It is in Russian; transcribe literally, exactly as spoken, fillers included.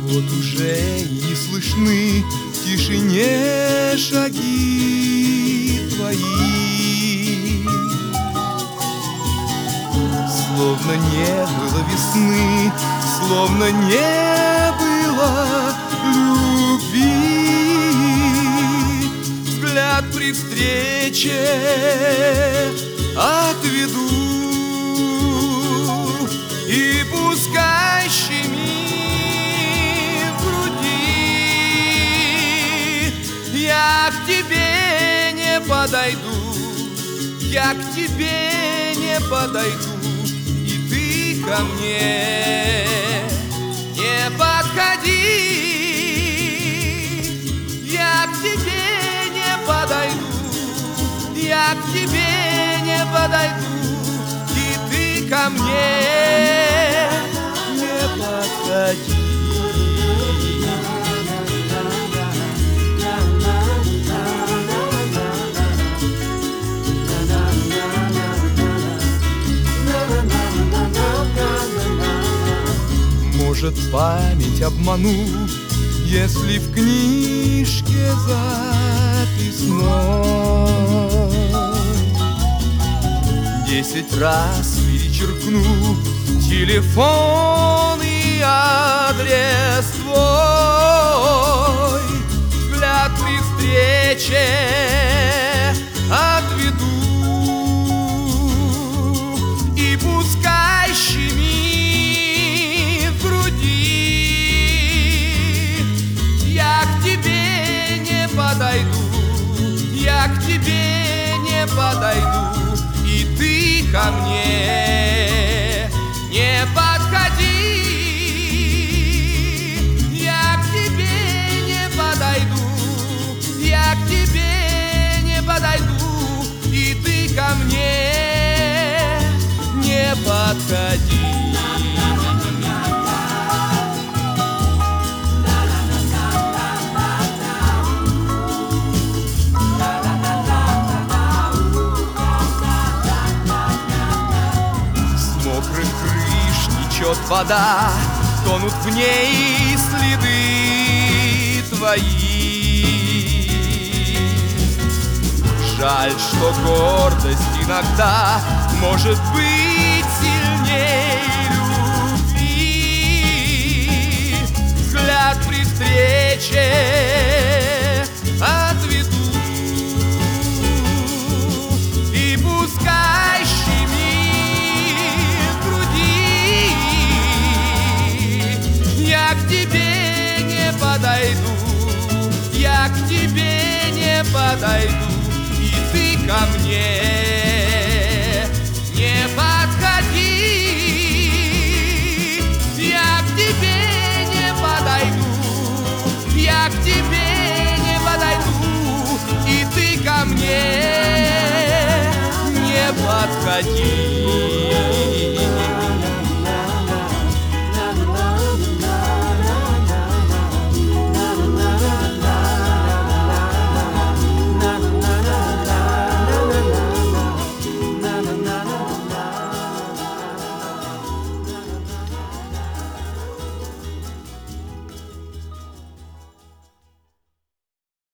Вот уже не слышны в тишине шаги твои, словно не было весны, словно не было любви. Взгляд при встрече отведу, и пускай щемит в груди. Я к тебе не подойду, я к тебе не подойду, и ты ко мне не подходи. Я к тебе не подойду, я к тебе не подойду, и ты ко мне не подходи. Может, память обману, если в книжке записной десять раз перечеркну телефон и адрес твой. Взгляд при встрече отведу, и пускай щемит в груди. Я к тебе не подойду, я к тебе не подойду, и ты ко мне не подходи. Я к тебе не подойду, я к тебе не подойду, и ты ко мне не подходи. Течет вода, тонут в ней следы твои. Жаль, что гордость иногда может быть сильней любви. Взгляд при встрече отведу, и пускай я к тебе не подойду, я к тебе не подойду, и ты ко мне не подходи. Я к тебе не подойду, я к тебе не подойду, и ты ко мне не подходи.